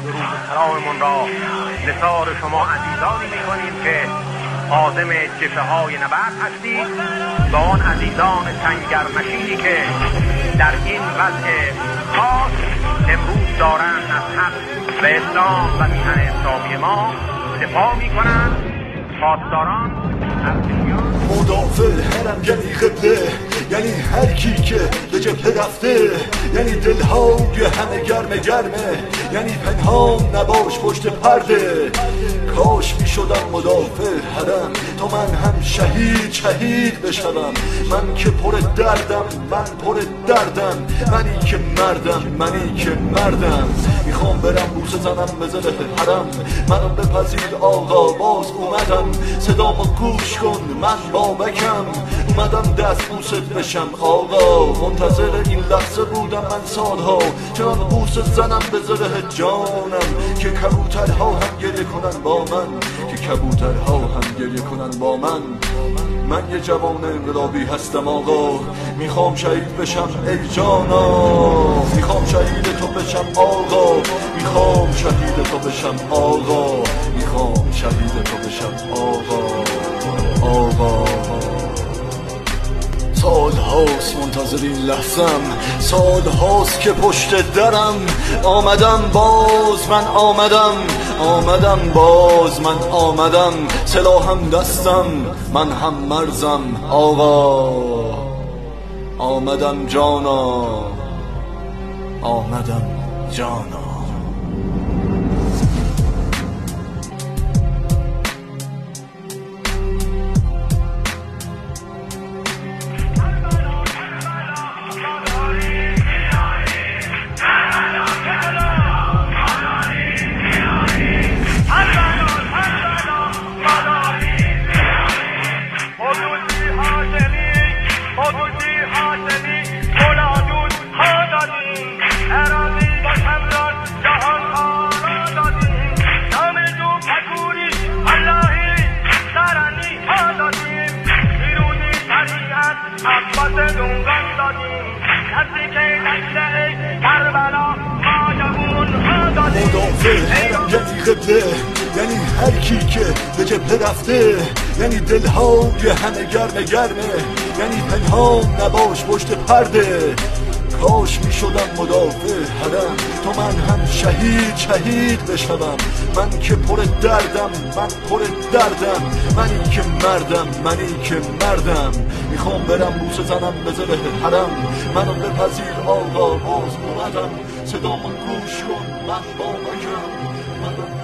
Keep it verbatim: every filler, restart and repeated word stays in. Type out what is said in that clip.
درود سلاممون را نثار شما عزیزانی میکنیم که عازم جبهه های نبرد هستید و آن عزیزان سنگرنشینی که در این وضع خاص امروز دارند از حق و اسلام و میهن اسلامی ما دفاع میکنند. پاسداران مدافع حرم یعنی قبله، یعنی هر کی که به جبهه رفته، یعنی دلهای همه گرمه گرمه، یعنی پنهان نباش پشت پرده. کاش می شدم مدافع حرم تا من هم شهید شهید بشوم. من که پر دردم، من پر دردم، منی که مردم، منی که مردم. میخوام برم بوسه زنم به زره حرم، منو بپذیر آقا باز اومدم. صدامو گوش کن من بابکم، اومدم دست بوست بشم آقا. منتظر این لحظه بودم من سالها، چنان بوسه زنم به زره جانم که کبوترها هم گریه کنن با من، که کبوترها هم گریه کنن با من. من یه جوان انقلابی هستم آقا، میخوام شهید بشم ای جانا. میخوام شهید تو بشم آقا، میخوام شهید تو بشم آقا، میخوام شهید تو بشم آقا. آقا سال هاست منتظر این لحظم، سال هاست که پشت درم آمدم باز من آمدم، آمدم باز من آمدم. سلاحم دستم من هم مرزم آقا. آمدم جانا، آمدم جانا. مدافع حرم یعنی قبله، یعنی هر کی که به جبهه رفته، یعنی دلهای همه گرمه گرمه، یعنی پنهان نباش پشت پرده. کاش می شدم مدافع حرم تا من هم شهید شهید بشوم. من که پر دردم، من پر دردم، منی که مردم، منی که مردم. میخوام برم بوسه زنم به زره حرم، منو بپذیر آقا باز اومدم. صدامو گوش کن من بابکم، من